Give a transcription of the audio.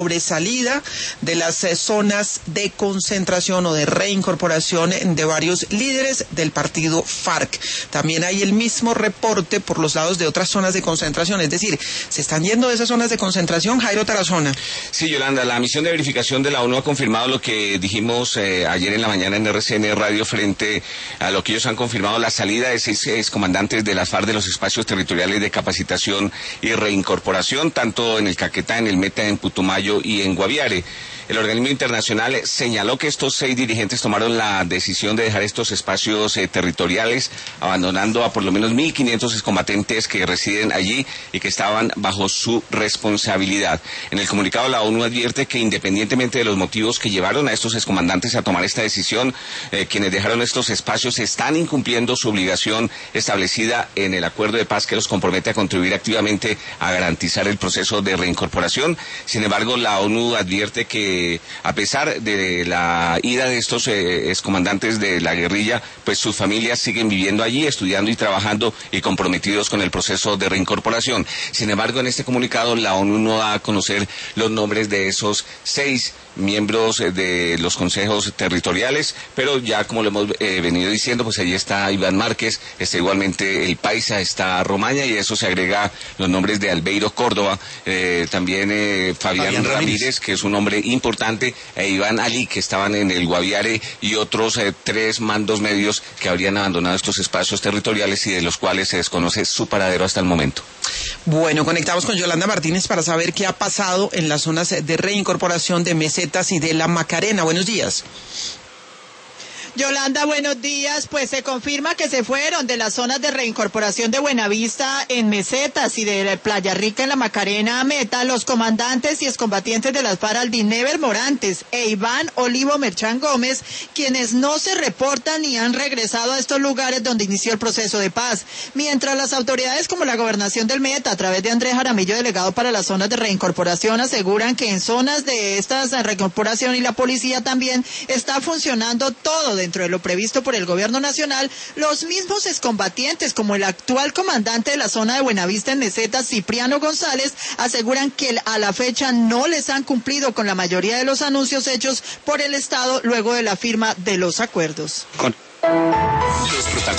sobresalida de las zonas de concentración o de reincorporación de varios líderes del partido FARC. También hay el mismo reporte por los lados de otras zonas de concentración, es decir, se están yendo de esas zonas de concentración. Jairo Tarazona. Sí, Yolanda, la misión de verificación de la ONU ha confirmado lo que dijimos ayer en la mañana en RCN Radio frente a lo que ellos han confirmado, la salida de 6 excomandantes de las FARC de los espacios territoriales de capacitación y reincorporación, tanto en el Caquetá, en el Meta, en Putumayo y en Guaviare. El organismo internacional señaló que estos 6 dirigentes tomaron la decisión de dejar estos espacios territoriales, abandonando a por lo menos 1.500 excombatientes que residen allí y que estaban bajo su responsabilidad. En el comunicado, la ONU advierte que independientemente de los motivos que llevaron a estos excomandantes a tomar esta decisión, quienes dejaron estos espacios están incumpliendo su obligación establecida en el acuerdo de paz que los compromete a contribuir activamente a garantizar el proceso de reincorporación. Sin embargo, la ONU advierte que a pesar de la ida de estos excomandantes de la guerrilla, pues sus familias siguen viviendo allí, estudiando y trabajando y comprometidos con el proceso de reincorporación. Sin embargo, en este comunicado la ONU no da a conocer los nombres de esos 6 miembros de los consejos territoriales, pero ya como lo hemos venido diciendo, pues allí está Iván Márquez, está igualmente el Paisa, está Romaña, y a eso se agrega los nombres de Albeiro Córdoba, también Fabián Ramírez, que es un hombre importante, e Iván Ali, que estaban en el Guaviare, y otros 3 mandos medios que habrían abandonado estos espacios territoriales y de los cuales se desconoce su paradero hasta el momento. Bueno, conectamos con Yolanda Martínez para saber qué ha pasado en las zonas de reincorporación de Mesetas y de La Macarena. Buenos días. Yolanda, buenos días. Pues se confirma que se fueron de las zonas de reincorporación de Buenavista en Mesetas y de Playa Rica en La Macarena a Meta los comandantes y excombatientes de las FARC Aldinever Morantes e Iván Olivo Merchán Gómez, quienes no se reportan ni han regresado a estos lugares donde inició el proceso de paz. Mientras las autoridades como la Gobernación del Meta, a través de Andrés Jaramillo, delegado para las zonas de reincorporación, aseguran que en zonas de estas reincorporación y la policía también está funcionando todo dentro de lo previsto por el gobierno nacional. Los mismos excombatientes, como el actual comandante de la zona de Buenavista en Mesetas, Cipriano González, aseguran que a la fecha no les han cumplido con la mayoría de los anuncios hechos por el Estado luego de la firma de los acuerdos.